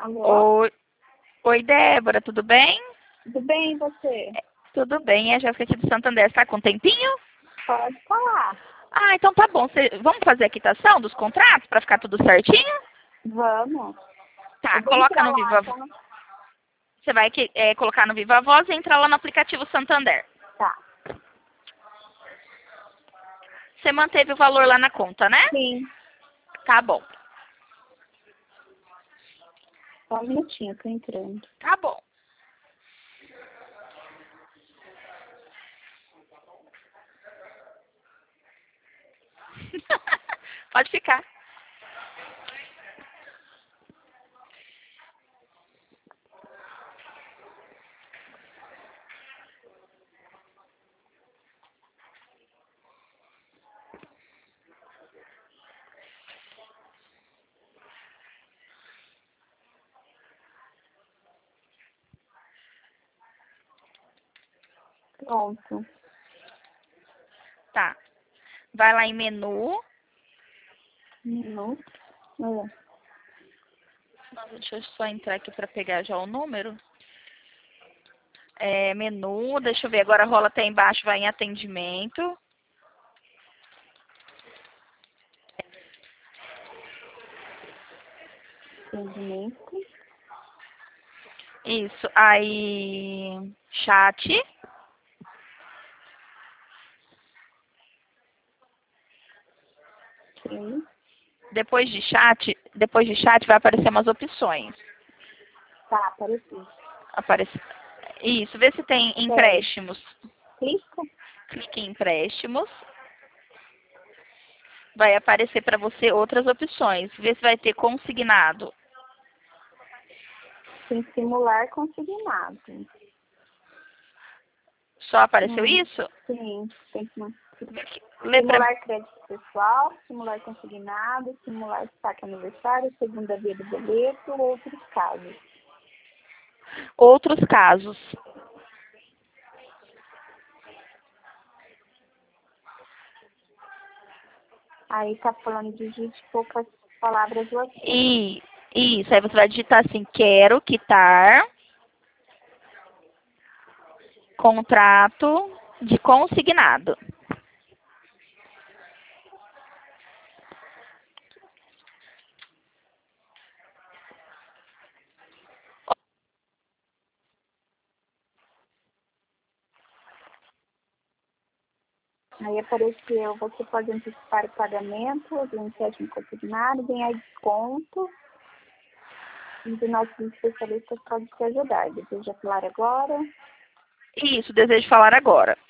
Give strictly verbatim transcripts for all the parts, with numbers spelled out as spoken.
Alô? Oi, oi, Débora, tudo bem? Tudo bem, e você? Tudo bem, é a Jéssica aqui do Santander. Está com um tempinho? Pode falar. Ah, então tá bom. Cê- vamos fazer a quitação dos contratos para ficar tudo certinho? Vamos. Tá, Eu vou coloca entrar no lá, Viva. tá? Você vai que- é, colocar no Viva Voz e entrar lá no aplicativo Santander. Tá. Você manteve o valor lá na conta, né? Sim. Tá bom, Só um minutinho, tô entrando. tá bom. Pode ficar. Pronto. Tá. Vai lá em menu. Um minuto. É. Não, deixa eu só entrar aqui para pegar já o número. É, menu, deixa eu ver, agora rola até embaixo, vai em atendimento. Atendimento. Isso, aí chat, Ok. depois de chat, depois de chat vai aparecer umas opções. Tá, apareceu. Aparece... Isso, vê se tem empréstimos. Clica. Clique em empréstimos. Vai aparecer para você outras opções. Vê se vai ter consignado. Tem simular consignado. Só apareceu Hum, isso? sim. Tem que Lê pra... simular crédito pessoal, simular consignado, simular saque aniversário, segunda via do boleto, outros casos. Outros casos. Aí tá falando de digite poucas palavras do assunto. E isso, aí você vai digitar assim, quero quitar contrato de consignado. Aí apareceu, você pode antecipar o pagamento de um empréstimo consignado, ganhar desconto. E os nossos especialistas podem te ajudar. Deseja falar agora? Isso, desejo falar agora.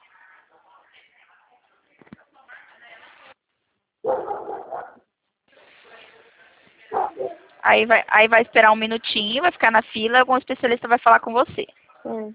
Aí vai, aí vai esperar um minutinho, vai ficar na fila, algum especialista vai falar com você. Sim.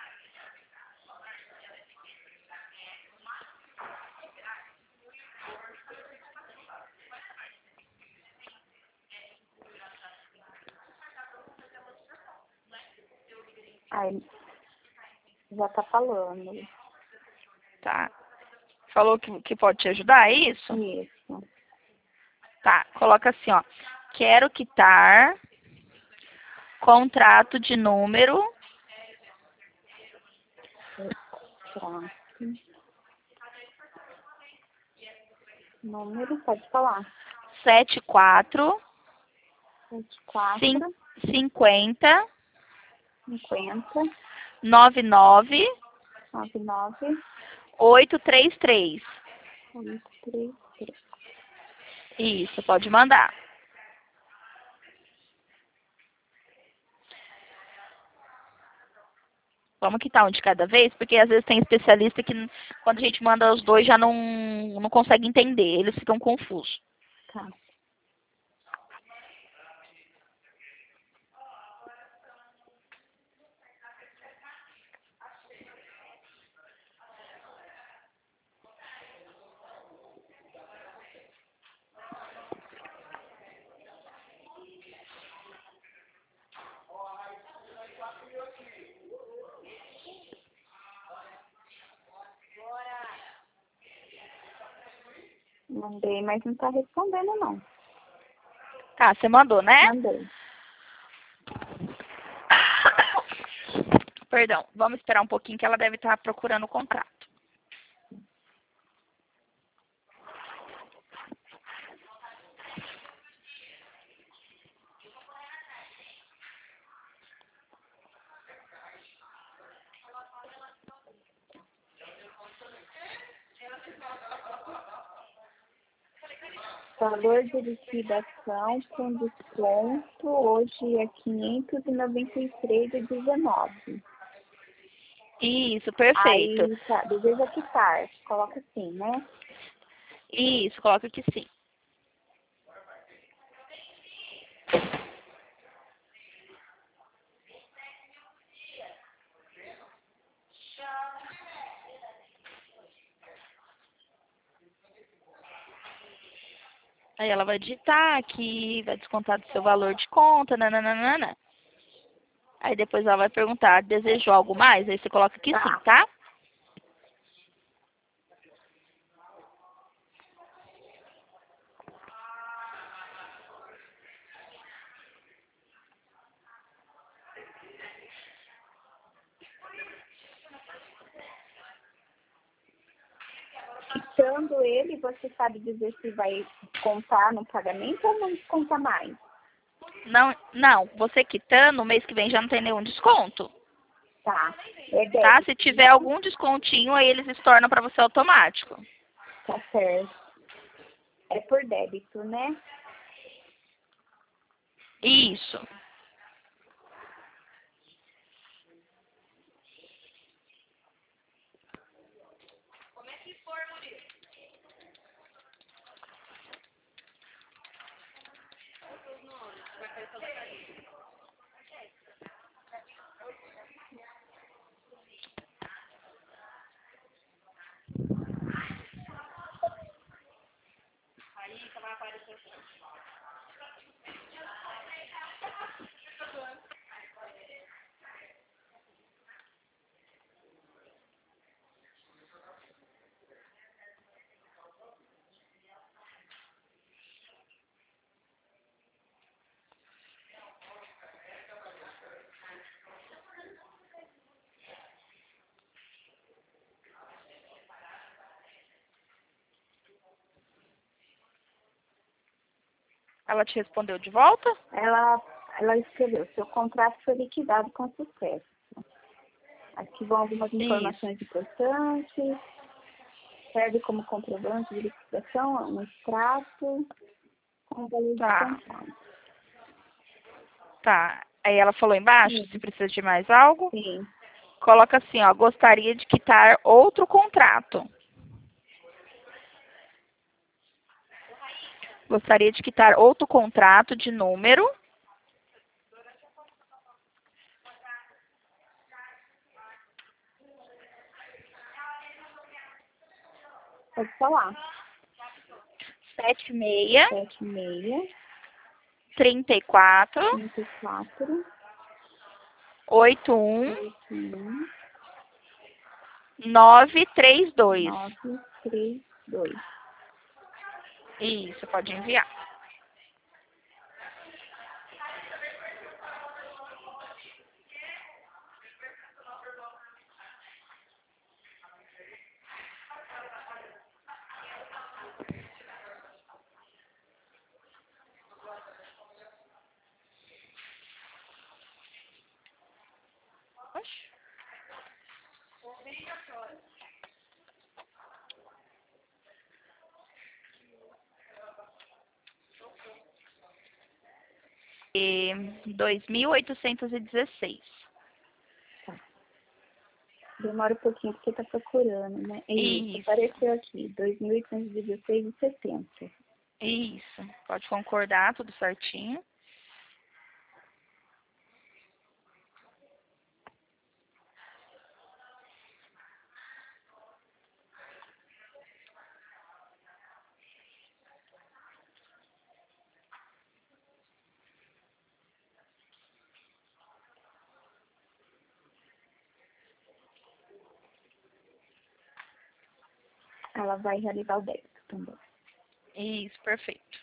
Aí já tá falando. Tá? Falou que, que pode te ajudar, é isso? Isso. Tá, coloca assim, ó. Quero quitar contrato de número Traço. Número, pode falar. setenta e quatro, vinte e quatro, cinquenta, cinquenta, noventa e nove, nove nove, oito três três. oito três três. Isso, pode mandar. Vamos quitar um de cada vez, porque às vezes tem especialista que quando a gente manda os dois já não, não consegue entender, eles ficam confusos. Tá. Mandei, mas não tá respondendo, não. Tá, você mandou, né? Mandei. Perdão, vamos esperar um pouquinho que ela deve estar procurando o contrato. Valor de liquidação com desconto hoje é quinhentos e noventa e três reais e dezenove. Isso, perfeito. Aí, tá, deseja quitar. Coloca assim, né? Isso, coloca que sim. Aí ela vai digitar aqui, vai descontar do seu valor de conta, nananana. Aí depois ela vai perguntar, desejou algo mais? Aí você coloca que Tá. sim, tá? Quitando ele, você sabe dizer se vai contar no pagamento ou não desconta mais? Não, não, você quitando, no mês que vem já não tem nenhum desconto, Tá. É tá? débito. Se tiver algum descontinho, aí eles estornam para você automático. Tá certo. É por débito, né? Isso. Ela te respondeu de volta? Ela, ela escreveu, seu contrato foi liquidado com sucesso. Aqui vão algumas informações Isso. importantes. Serve como comprovante de liquidação, um extrato com valor Tá, descontado. tá. Aí ela falou embaixo, Sim. se precisa de mais algo. Sim. Coloca assim, ó, gostaria de quitar outro contrato. Gostaria de quitar outro contrato de número. Pode falar. sete seis, Sete seis, trinta e quatro, trinta e quatro, oito um, oito um, nove três dois. nove três dois. Isso, pode enviar. Oxe. E dois mil oitocentos e dezesseis. Demora um pouquinho porque tá procurando, né? É isso, Isso, apareceu aqui, dois mil oitocentos e dezesseis e setenta. isso. Pode concordar, tudo certinho. Ela vai realizar o débito também. Isso, perfeito.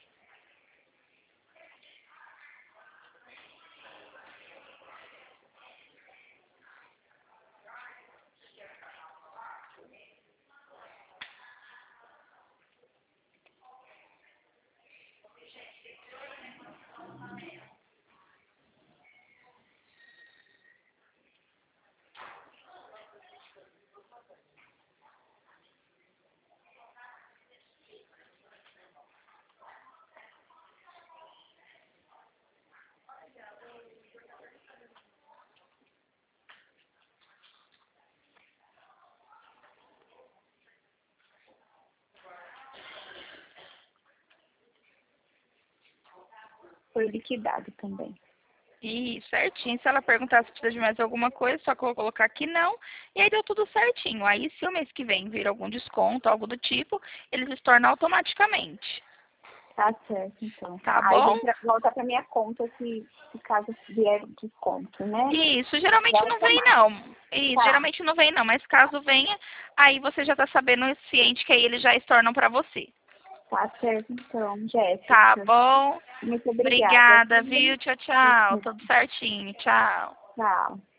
foi liquidado também. Isso, certinho. Se ela perguntar se precisa de mais alguma coisa, só que eu vou colocar que não. E aí deu tudo certinho. Aí se o mês que vem vir algum desconto, algo do tipo, eles estornam automaticamente. Tá certo, então. Tá Aí bom? vem pra, volta pra minha conta se, se caso vier desconto, né? Isso, geralmente É não vem automático. não. Isso, Tá, geralmente não vem não. Mas caso venha, aí você já tá sabendo ciente que aí eles já estornam pra você. tá certo, então, Tá Jéssica. bom? Muito obrigada. Obrigada, viu? Tchau, tchau. Tudo certinho. Tchau. Tchau.